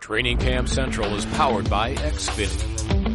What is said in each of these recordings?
Training Camp Central is powered by Xfinity.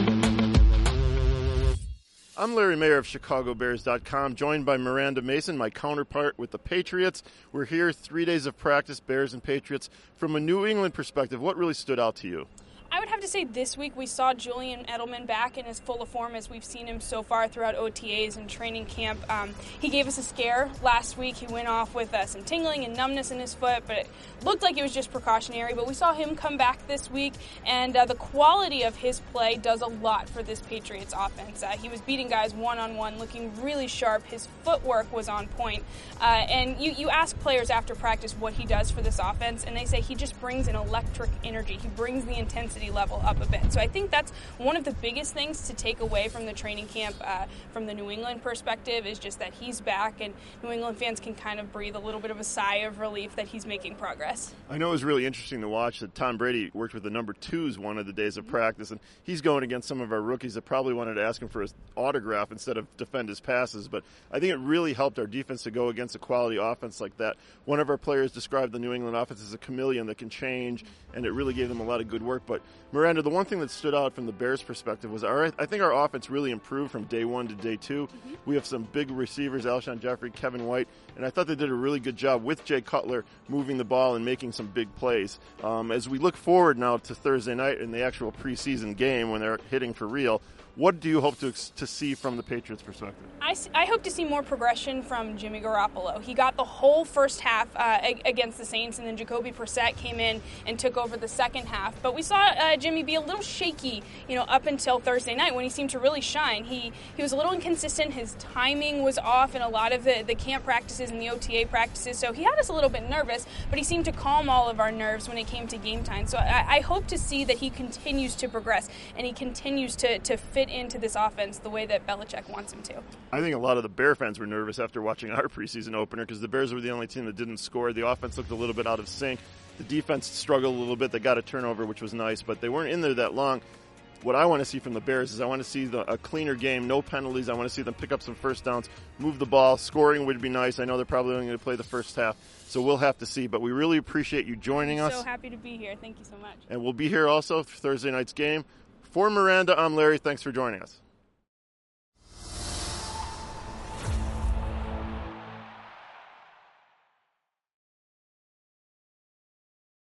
I'm Larry Mayer of ChicagoBears.com, joined by Miranda Mason, my counterpart with the Patriots. We're here 3 days of practice, Bears and Patriots. From a New England perspective, what really stood out to you? I would have to say this week we saw Julian Edelman back in as full of form as we've seen him so far throughout OTAs and training camp. He gave us a scare last week. He went off with some tingling and numbness in his foot, but it looked like it was just precautionary. But we saw him come back this week, and the quality of his play does a lot for this Patriots offense. He was beating guys one-on-one, looking really sharp. His footwork was on point. And you ask players after practice what he does for this offense, and they say he just brings an electric energy. He brings the intensity level up a bit. So I think that's one of the biggest things to take away from the training camp from the New England perspective is just that he's back, and New England fans can kind of breathe a little bit of a sigh of relief that he's making progress. I know it was really interesting to watch that Tom Brady worked with the number 2s one of the days of practice, and he's going against some of our rookies that probably wanted to ask him for his autograph instead of defend his passes. But I think it really helped our defense to go against a quality offense like that. One of our players described the New England offense as a chameleon that can change, and it really gave them a lot of good work. But Miranda, the one thing that stood out from the Bears' perspective was I think our offense really improved from day one to day two. We have some big receivers, Alshon Jeffrey, Kevin White, and I thought they did a really good job with Jay Cutler moving the ball and making some big plays. As we look forward now to Thursday night in the actual preseason game when they're hitting for real, what do you hope to see from the Patriots' perspective? I hope to see more progression from Jimmy Garoppolo. He got the whole first half against the Saints, and then Jacoby Brissett came in and took over the second half. But we saw Jimmy be a little shaky, up until Thursday night when he seemed to really shine. He was a little inconsistent. His timing was off in a lot of the camp practices and the OTA practices, so he had us a little bit nervous, but he seemed to calm all of our nerves when it came to game time. So I hope to see that he continues to progress and he continues to fit into this offense the way that Belichick wants him to. I think a lot of the Bear fans were nervous after watching our preseason opener because the Bears were the only team that didn't score. The offense looked a little bit out of sync. The defense struggled a little bit. They got a turnover, which was nice, but they weren't in there that long. What I want to see from the Bears is I want to see a cleaner game, no penalties. I want to see them pick up some first downs, move the ball. Scoring would be nice. I know they're probably only going to play the first half, so we'll have to see. But we really appreciate you joining us. So happy to be here. Thank you so much. And we'll be here also for Thursday night's game. For Miranda, I'm Larry. Thanks for joining us.